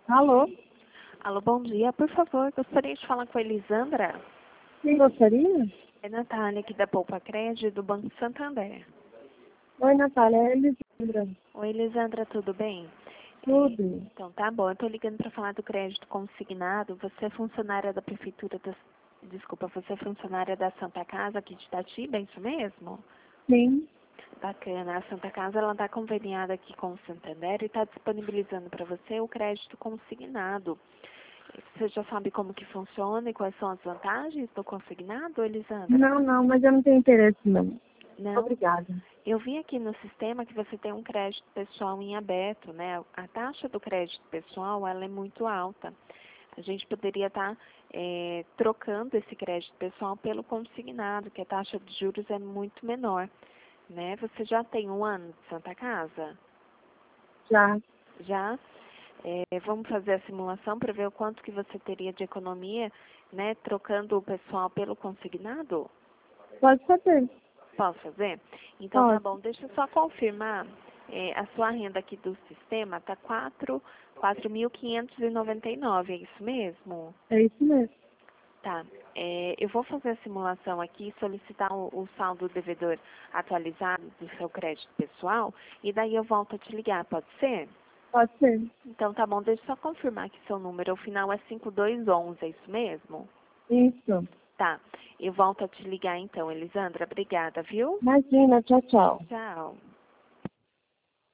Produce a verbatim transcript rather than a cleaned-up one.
Alô? Alô, bom dia. Por favor, gostaria de falar com a Elisandra. Quem gostaria? É Natália, aqui da Poupa Crédito, do Banco Santander. Oi, Natália, é a Elisandra. Oi, Elisandra, tudo bem? Tudo. Então, tá bom. Eu tô ligando para falar do crédito consignado. Você é funcionária da Prefeitura da... Desculpa, você é funcionária da Santa Casa aqui de Itatiba, é isso mesmo? Sim. Bacana. A Santa Casa, ela está conveniada aqui com o Santander e está disponibilizando para você o crédito consignado. Você já sabe como que funciona e quais são as vantagens do consignado, Elisandra? Não, não, mas eu não tenho interesse, não. Não? Obrigada. Eu vi aqui no sistema que você tem um crédito pessoal em aberto, né? A taxa do crédito pessoal, ela é muito alta. A gente poderia estar é, trocando esse crédito pessoal pelo consignado, que a taxa de juros é muito menor, né? Você já tem um ano de Santa Casa? Já. Já? É, vamos fazer a simulação para ver o quanto que você teria de economia, né? Trocando o pessoal pelo consignado? Pode saber. Posso fazer? Então tá Pode. bom, deixa eu só confirmar. É, a sua renda aqui do sistema está quatro mil quinhentos e noventa e nove, é isso mesmo? É isso mesmo. Tá. É, eu vou fazer a simulação aqui e solicitar o, o saldo devedor atualizado do seu crédito pessoal e daí eu volto a te ligar, pode ser? Pode ser. Então tá bom, deixa eu só confirmar que seu número, o final é cinco dois um um, é isso mesmo? Isso. Tá. Eu volto a te ligar então, Elisandra. Obrigada, viu? Imagina, tchau, tchau. Tchau.